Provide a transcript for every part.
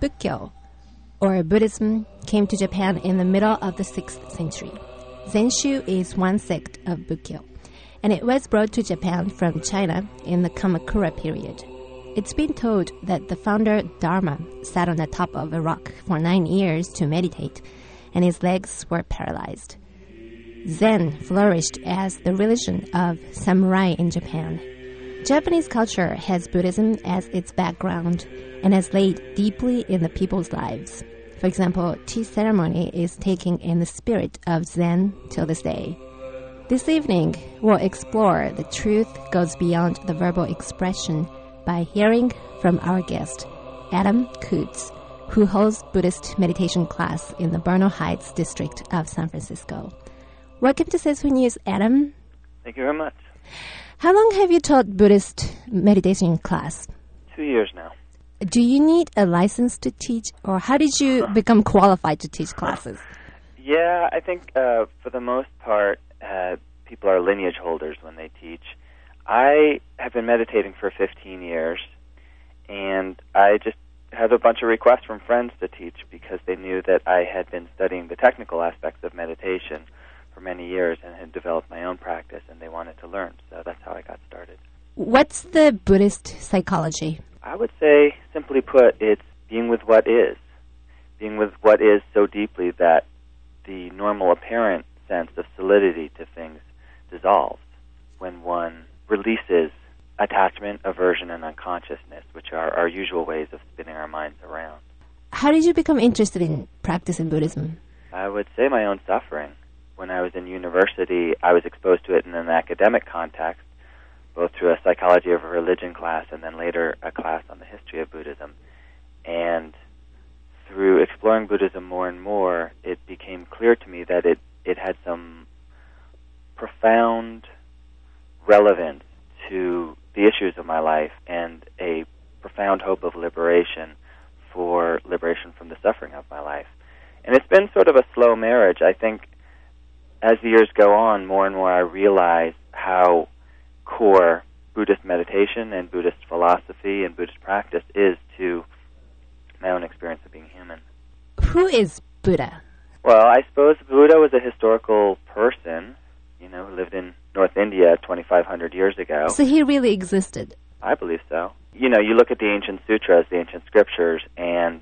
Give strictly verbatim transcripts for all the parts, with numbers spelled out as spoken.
Bukkyo, or Buddhism, came to Japan in the middle of the sixth century. Zenshu is one sect of Bukkyo, and it was brought to Japan from China in the Kamakura period. It's been told that the founder Dharma sat on the top of a rock for nine years to meditate, and his legs were paralyzed. Zen flourished as the religion of samurai in Japan. Japanese culture has Buddhism as its background and has laid deeply in the people's lives. For example, tea ceremony is taken in the spirit of Zen till this day. This evening, we'll explore the truth goes beyond the verbal expression by hearing from our guest, Adam Coots, who holds Buddhist meditation class in the Bernal Heights district of San Francisco. Welcome to Sesame News, Adam. Thank you very much. How long have you taught Buddhist meditation class? Two years now. Do you need a license to teach, or how did you become qualified to teach classes? Yeah, I think uh, for the most part, uh, people are lineage holders when they teach. I have been meditating for fifteen years, and I just had a bunch of requests from friends to teach because they knew that I had been studying the technical aspects of meditation for many years and had developed my own practice, and they wanted to learn. So that's how I got started. What's the Buddhist psychology? I would say, simply put, it's being with what is. Being with what is so deeply that the normal apparent sense of solidity to things dissolves when one releases attachment, aversion, and unconsciousness, which are our usual ways of spinning our minds around. How did you become interested in practicing Buddhism? I would say my own suffering. When I was in university, I was exposed to it in an academic context, both through a psychology of religion class and then later a class on the history of Buddhism. And through exploring Buddhism more and more, it became clear to me that it, it had some profound relevance to the issues of my life and a profound hope of liberation for liberation from the suffering of my life. And it's been sort of a slow marriage. I think as the years go on, more and more I realize how core Buddhist meditation and Buddhist philosophy and Buddhist practice is to my own experience of being human. Who is Buddha? Well, I suppose Buddha was a historical person, you know, who lived in North India twenty-five hundred years ago. So he really existed? I believe so. You know, you look at the ancient sutras, the ancient scriptures, and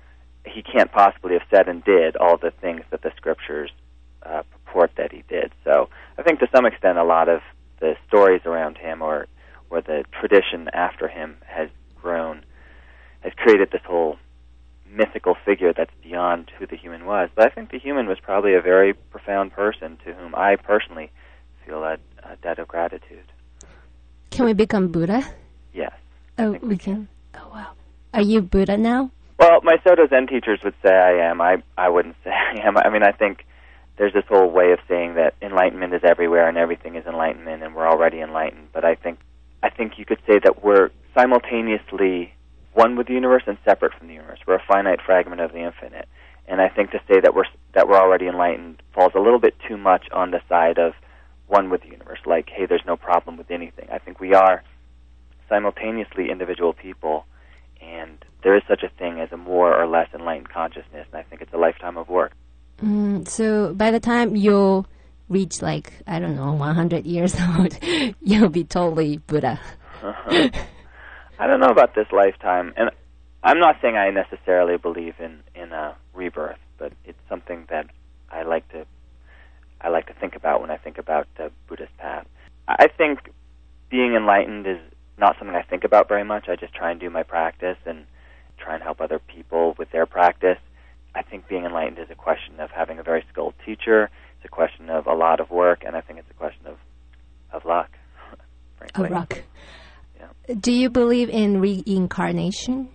he can't possibly have said and did all the things that the scriptures uh, purport that he did. So I think to some extent a lot of the stories around him or or the tradition after him has grown, has created this whole mythical figure that's beyond who the human was. But I think the human was probably a very profound person to whom I personally feel a, a debt of gratitude. Can we become Buddha? Yes. Oh, we, we can. can. Oh, wow. Are you Buddha now? Well, my Soto Zen teachers would say I am. I, I wouldn't say I am. I mean, I think there's this whole way of saying that enlightenment is everywhere and everything is enlightenment and we're already enlightened. But I think I think you could say that we're simultaneously one with the universe and separate from the universe. We're a finite fragment of the infinite. And I think to say that we're that we're already enlightened falls a little bit too much on the side of one with the universe, like, hey, there's no problem with anything. I think we are simultaneously individual people, and there is such a thing as a more or less enlightened consciousness, and I think it's a lifetime of work. Mm, so by the time you'll reach, like, I don't know, one hundred years old, you'll be totally Buddha. Uh-huh. I don't know about this lifetime, and I'm not saying I necessarily believe in, in a rebirth, but it's something that I like to I like to think about when I think about the Buddhist path. I think being enlightened is not something I think about very much. I just try and do my practice and try and help other people with their practice. I think being enlightened is a question of having a very skilled teacher. It's a question of a lot of work, and I think it's a question of, of luck, frankly. Of luck. Yeah. Do you believe in reincarnation?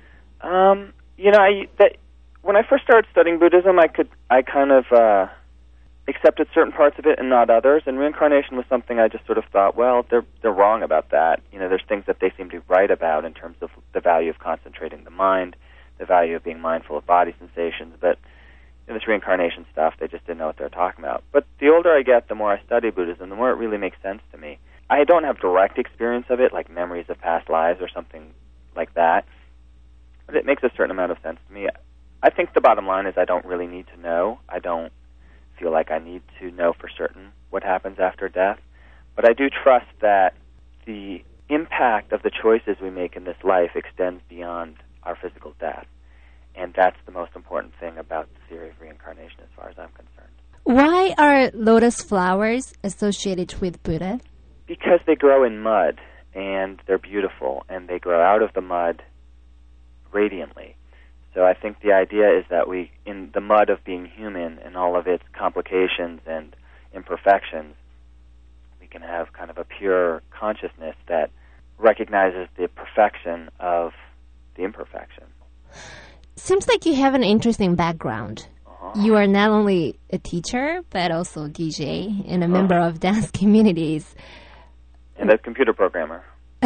Um, you know, I, that, when I first started studying Buddhism, I could, I kind of uh, accepted certain parts of it and not others, and reincarnation was something I just sort of thought, well, they're they're wrong about that. You know, there's things that they seem to be right about in terms of the value of concentrating the mind, the value of being mindful of body sensations, but you know, this reincarnation stuff, they just didn't know what they were talking about. But the older I get, the more I study Buddhism, the more it really makes sense to me. I don't have direct experience of it, like memories of past lives or something like that, but it makes a certain amount of sense to me. I think the bottom line is I don't really need to know. I don't feel like I need to know for certain what happens after death, but I do trust that the impact of the choices we make in this life extends beyond our physical death, and that's the most important thing about the theory of reincarnation as far as I'm concerned. Why are lotus flowers associated with Buddha? Because they grow in mud, and they're beautiful, and they grow out of the mud radiantly. So I think the idea is that we, in the mud of being human and all of its complications and imperfections, we can have kind of a pure consciousness that recognizes the perfection of the imperfection. Seems like you have an interesting background. Uh-huh. You are not only a teacher, but also a D J and a uh-huh. member of dance communities. And a computer programmer.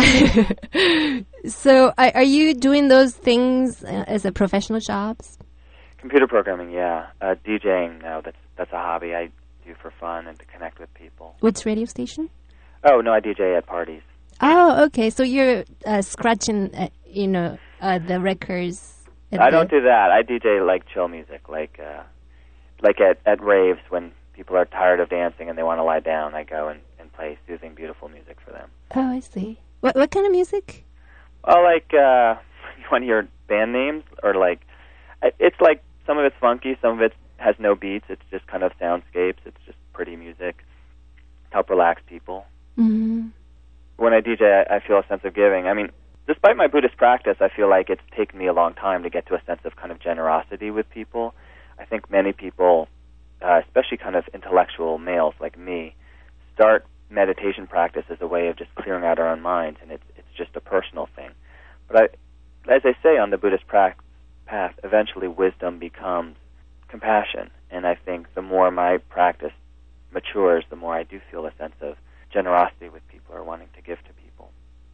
So are, are you doing those things as a professional jobs? Computer programming, yeah. Uh, DJing, no, that's, that's a hobby I do for fun and to connect with people. Which radio station? Oh, no, I D J at parties. Oh, okay. So you're uh, scratching, uh, you know, uh, the records. I don't do that. I D J like chill music, like uh, like at, at raves when people are tired of dancing and they want to lie down. I go and, and play soothing, beautiful music for them. Oh, I see. What what kind of music? Well, like uh, you want to hear band names, or like it's like some of it's funky, some of it has no beats. It's just kind of soundscapes. It's just pretty music to help relax people. Mm-hmm. When I D J, I, I feel a sense of giving. I mean, despite my Buddhist practice, I feel like it's taken me a long time to get to a sense of kind of generosity with people. I think many people, uh, especially kind of intellectual males like me, start meditation practice as a way of just clearing out our own minds, and it's it's just a personal thing. But I, as I say on the Buddhist pra- path, eventually wisdom becomes compassion, and I think the more my practice matures, the more I do feel a sense of generosity with people or wanting to give to people.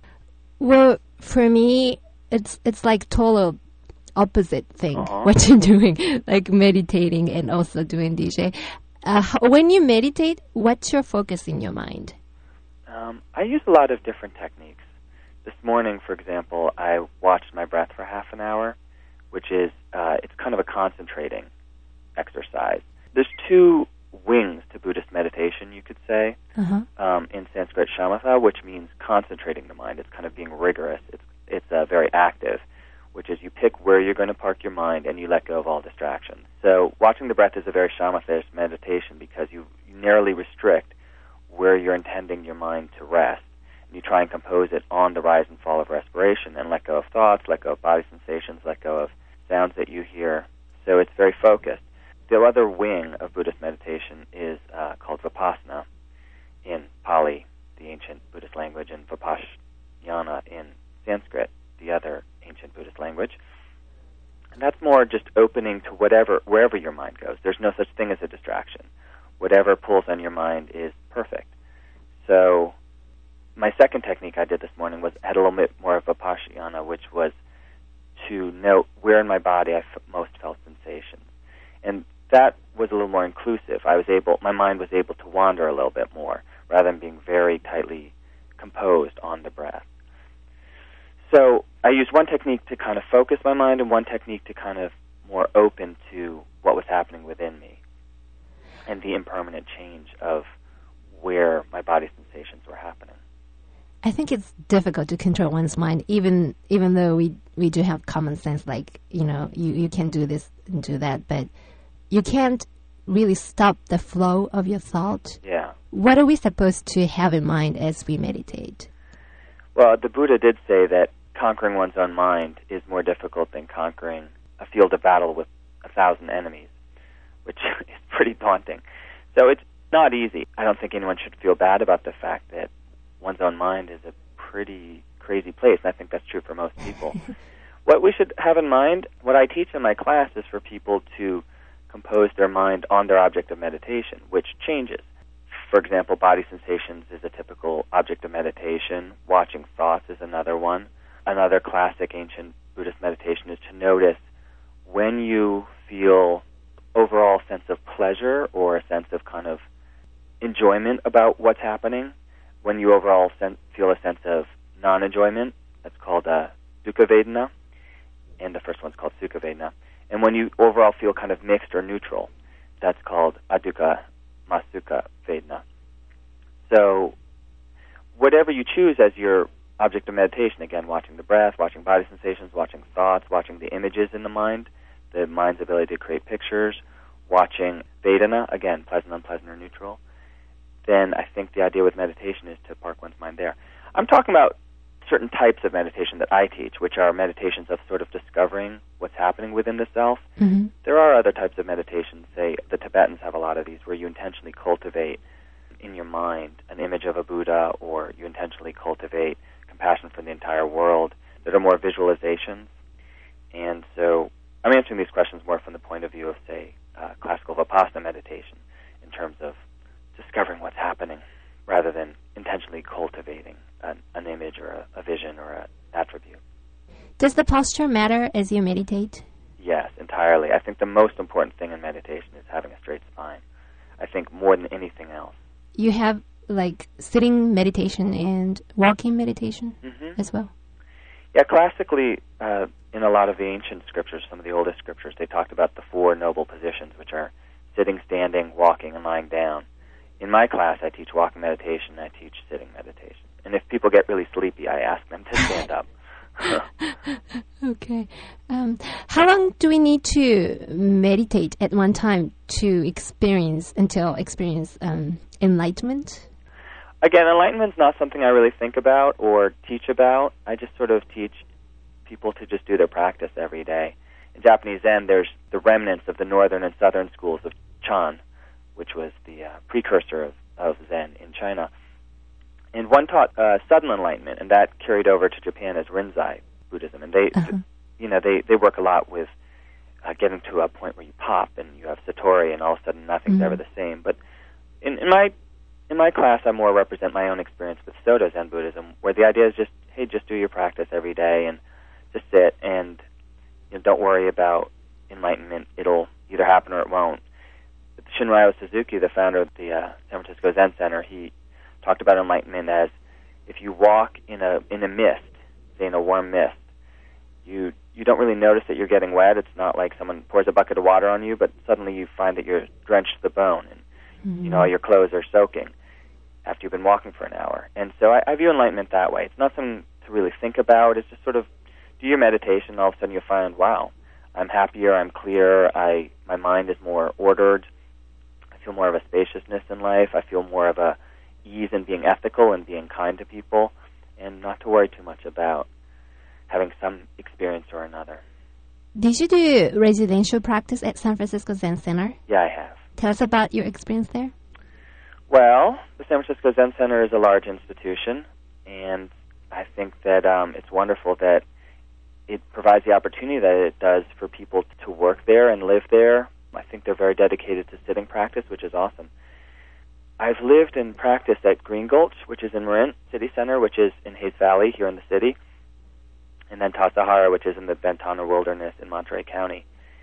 Well, for me, it's it's like total opposite thing, uh-huh. what you're doing, like meditating and also doing D J. Uh, when you meditate, what's your focus in your mind? Um, I use a lot of different techniques. This morning, for example, I watched my breath for half an hour, which is, uh, it's kind of a concentrating exercise. There's two wings to Buddhist meditation, you could say. Uh-huh. Um, in Sanskrit, shamatha, which means concentrating the mind. It's kind of being rigorous. It's it's uh, very active, which is you pick where you're going to park your mind and you let go of all distractions. So watching the breath is a very shamatha meditation because you, you narrowly restrict where you're intending your mind to rest. And you try and compose it on the rise and fall of respiration and let go of thoughts, let go of body sensations, let go of sounds that you hear. So it's very focused. The other wing of Buddhist meditation is uh, called vipassana in Pali, the ancient Buddhist language, and vipassana in Sanskrit, the other ancient Buddhist language. And that's more just opening to whatever, wherever your mind goes. There's no such thing as a distraction. Whatever pulls on your mind is perfect. So my second technique I did this morning was had a little bit more of vipassana, which was to note where in my body I f- most felt sensations. And that was a little more inclusive. I was able, my mind was able to wander a little bit more rather than being very tightly composed on the breath. So I used one technique to kind of focus my mind and one technique to kind of more open to what was happening within me and the impermanent change of where my body sensations were happening. I think it's difficult to control one's mind, even even though we, we do have common sense, like, you know, you, you can do this and do that, but you can't really stop the flow of your thought. Yeah. What are we supposed to have in mind as we meditate? Well, the Buddha did say that conquering one's own mind is more difficult than conquering a field of battle with a thousand enemies, which is pretty daunting. So it's not easy. I don't think anyone should feel bad about the fact that one's own mind is a pretty crazy place, and I think that's true for most people. What we should have in mind, what I teach in my class is for people to compose their mind on their object of meditation, which changes. For example, body sensations is a typical object of meditation. Watching thoughts is another one. Another classic ancient Buddhist meditation is to notice when you feel overall sense of pleasure or a sense of kind of enjoyment about what's happening. When you overall sen- feel a sense of non-enjoyment, that's called a dukkha vedana. and the first one's called Sukha Vedana. And when you overall feel kind of mixed or neutral, that's called Adukkha Masukha Vedana. So whatever you choose as your object of meditation, again, watching the breath, watching body sensations, watching thoughts, watching the images in the mind, the mind's ability to create pictures, watching Vedana, again, pleasant, unpleasant, or neutral, then I think the idea with meditation is to park one's mind there. I'm talking about certain types of meditation that I teach, which are meditations of sort of discovering what's happening within the self. Mm-hmm. There are other types of meditations, say the Tibetans have a lot of these, where you intentionally cultivate in your mind an image of a Buddha, or you intentionally cultivate compassion for the entire world, that are more visualizations. And so I'm answering these questions more from the point of view of, say, uh, classical Vipassana meditation, in terms of discovering what's happening rather than intentionally cultivating an, an image or a, a vision or an attribute. Does the posture matter as you meditate? Yes, entirely. I think the most important thing in meditation is having a straight spine. I think more than anything else. You have like sitting meditation and walking meditation mm-hmm. as well? Yeah, classically, uh, in a lot of the ancient scriptures, some of the oldest scriptures, they talked about the four noble positions, which are sitting, standing, walking, and lying down. In my class, I teach walking meditation, I teach sitting meditation. And if people get really sleepy, I ask them to stand up. Okay. Um, how long do we need to meditate at one time to experience, until experience um, enlightenment? Again, enlightenment's not something I really think about or teach about. I just sort of teach people to just do their practice every day. In Japanese Zen, there's the remnants of the northern and southern schools of Chan, which was the uh, precursor of, of Zen in China. And one taught uh, sudden enlightenment, and that carried over to Japan as Rinzai Buddhism. And they, uh-huh. you know, they, they work a lot with uh, getting to a point where you pop and you have Satori, and all of a sudden nothing's mm-hmm. ever the same. But in, in my in my class, I more represent my own experience with Soto Zen Buddhism, where the idea is just, hey, just do your practice every day and just sit, and you know, don't worry about enlightenment. It'll either happen or it won't. Shunryo Suzuki, the founder of the uh, San Francisco Zen Center, he talked about enlightenment as if you walk in a in a mist, say in a warm mist, you you don't really notice that you're getting wet. It's not like someone pours a bucket of water on you, but suddenly you find that you're drenched to the bone, and mm-hmm. you know all your clothes are soaking after you've been walking for an hour. And so I, I view enlightenment that way. It's not something to really think about. It's just sort of do your meditation, and all of a sudden you'll find, wow, I'm happier, I'm clearer, I my mind is more ordered. I feel more of a spaciousness in life. I feel more of a ease in being ethical and being kind to people, and not to worry too much about having some experience or another. Did you do residential practice at San Francisco Zen Center? Yeah, I have. Tell us about your experience there. Well, the San Francisco Zen Center is a large institution, and I think that um, it's wonderful that it provides the opportunity that it does for people to work there and live there. I think they're very dedicated to sitting practice, which is awesome. I've lived and practiced at Green Gulch, which is in Marin City Center, which is in Hayes Valley here in the city, and then Tassajara, which is in the Ventana Wilderness in Monterey County.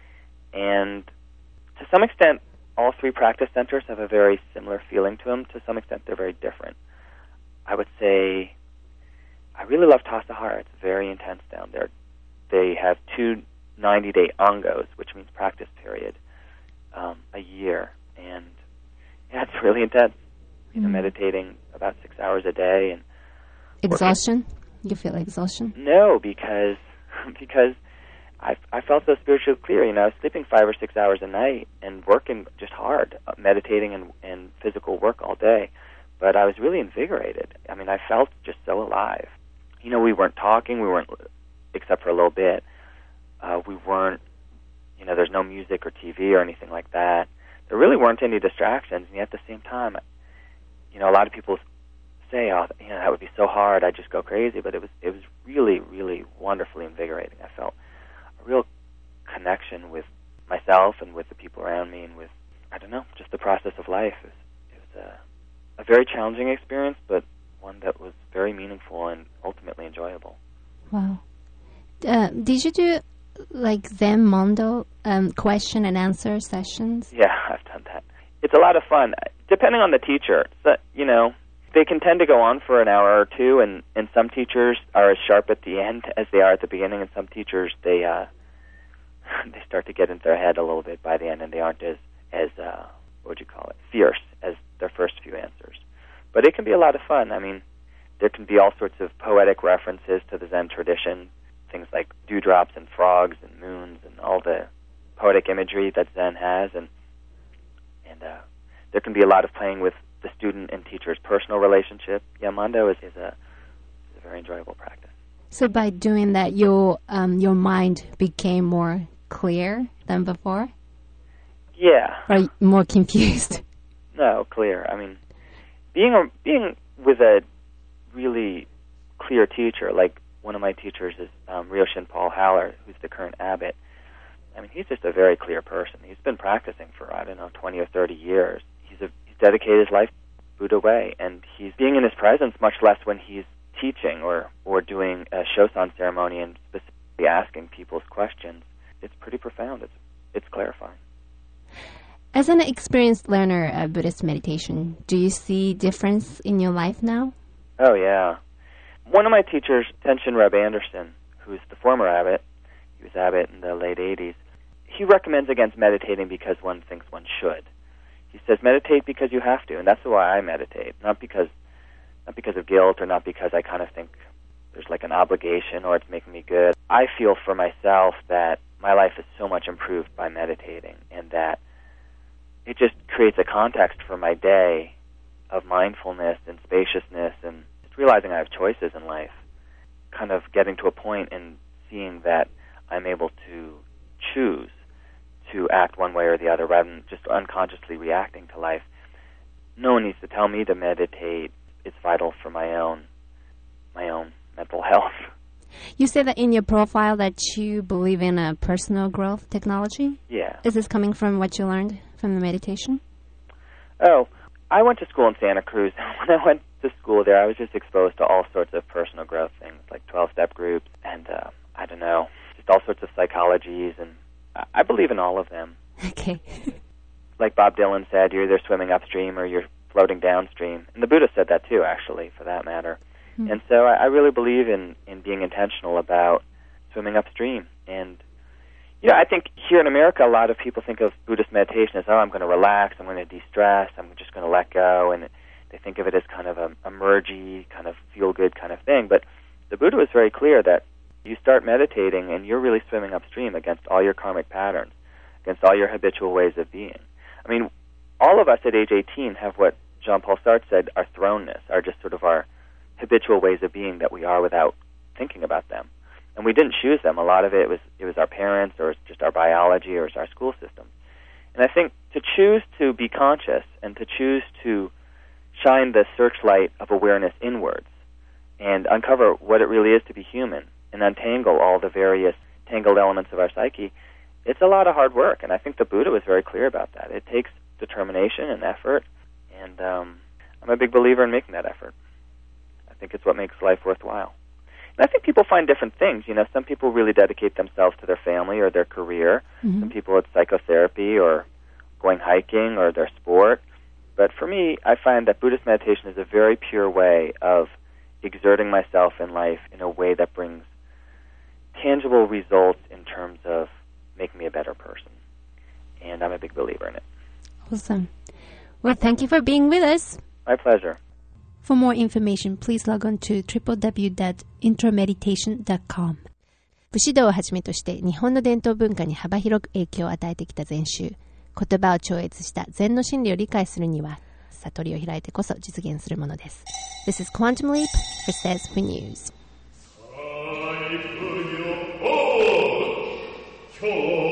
And to some extent, all three practice centers have a very similar feeling to them. To some extent, they're very different. I would say I really love Tassajara. It's very intense down there. They have two ninety-day angos, which means practice period, um, a year. And yeah, it's really intense. You know, mm. meditating about six hours a day. And exhaustion? Working. You feel exhaustion? No, because because I I felt so spiritually clear. You know, I was sleeping five or six hours a night and working just hard, uh, meditating and, and physical work all day. But I was really invigorated. I mean, I felt just so alive. You know, we weren't talking. We weren't, except for a little bit. Uh, we weren't, you know, there's no music or T V or anything like that. There really weren't any distractions, and yet at the same time, you know, a lot of people say, oh, you know, that would be so hard, I'd just go crazy, but it was it was really, really wonderfully invigorating. I felt a real connection with myself and with the people around me and with, I don't know, just the process of life. It was, it was a, a very challenging experience, but one that was very meaningful and ultimately enjoyable. Wow. Uh, did you do like Zen Mondo um, question and answer sessions? Yeah, I've done that. It's a lot of fun, depending on the teacher. So, you know, they can tend to go on for an hour or two, and, and some teachers are as sharp at the end as they are at the beginning, and some teachers, they uh, they start to get into their head a little bit by the end, and they aren't as, as uh, what would you call it, fierce as their first few answers. But it can be a lot of fun. I mean, there can be all sorts of poetic references to the Zen tradition, things like dewdrops and frogs and moons and all the poetic imagery that Zen has, and and uh, there can be a lot of playing with the student and teacher's personal relationship. Yeah, Mondo is, is, a, is a very enjoyable practice. So by doing that, your um, your mind became more clear than before? Yeah. Or more confused? No, clear. I mean, being a, being with a really clear teacher, like one of my teachers is um, Ryoshin Paul Haller, who's the current abbot. I mean, he's just a very clear person. He's been practicing for, I don't know, twenty or thirty years. He's, a, he's dedicated his life Buddha way, and he's being in his presence much less when he's teaching or, or doing a Shosan ceremony and specifically asking people's questions. It's pretty profound. It's, it's clarifying. As an experienced learner of Buddhist meditation, do you see difference in your life now? Oh, yeah. One of my teachers, Tenshin Reb Anderson, who's the former abbot, he was abbot in the late eighties, he recommends against meditating because one thinks one should. He says meditate because you have to, and that's why I meditate, not because not because of guilt or not because I kind of think there's like an obligation or it's making me good. I feel for myself that my life is so much improved by meditating, and that it just creates a context for my day of mindfulness and spaciousness and just realizing I have choices in life, kind of getting to a point and seeing that I'm able to choose to act one way or the other rather than just unconsciously reacting to life. No one needs to tell me to meditate. It's vital for my own my own mental health. You said that in your profile that you believe in a personal growth technology? Yeah. Is this coming from what you learned from the meditation? Oh, I went to school in Santa Cruz. When I went to school there, I was just exposed to all sorts of personal growth things, like twelve-step groups and, uh, I don't know, just all sorts of psychologies, and I believe in all of them. Okay. Like Bob Dylan said, you're either swimming upstream or you're floating downstream. And the Buddha said that too, actually, for that matter. Mm. And so I, I really believe in, in being intentional about swimming upstream. And, you know, I think here in America, a lot of people think of Buddhist meditation as, oh, I'm going to relax, I'm going to de-stress, I'm just going to let go. And they think of it as kind of a, a mergy, kind of feel-good kind of thing. But the Buddha was very clear that you start meditating and you're really swimming upstream against all your karmic patterns, against all your habitual ways of being. I mean, all of us at age eighteen have what Jean-Paul Sartre said, our thrownness, our just sort of our habitual ways of being that we are without thinking about them. And we didn't choose them. A lot of it was it was our parents or it's just our biology or it's our school system. And I think to choose to be conscious and to choose to shine the searchlight of awareness inwards and uncover what it really is to be human and untangle all the various tangled elements of our psyche, it's a lot of hard work. And I think the Buddha was very clear about that. It takes determination and effort, and um, I'm a big believer in making that effort. I think it's what makes life worthwhile. And I think people find different things. You know, some people really dedicate themselves to their family or their career. Mm-hmm. Some people it's psychotherapy or going hiking or their sport. But for me, I find that Buddhist meditation is a very pure way of exerting myself in life in a way that brings tangible results in terms of making me a better person. And I'm a big believer in it. Awesome. Well, thank you for being with us. My pleasure. For more information, please log on to w w w dot intrameditation dot com. 武士道をはじめとして日本の伝統文化に幅広く影響を与えてきた禅宗。言葉を超越した禅の真理を理解するには、悟りを開いてこそ実現するものです。This is Quantum Leap for Says for News.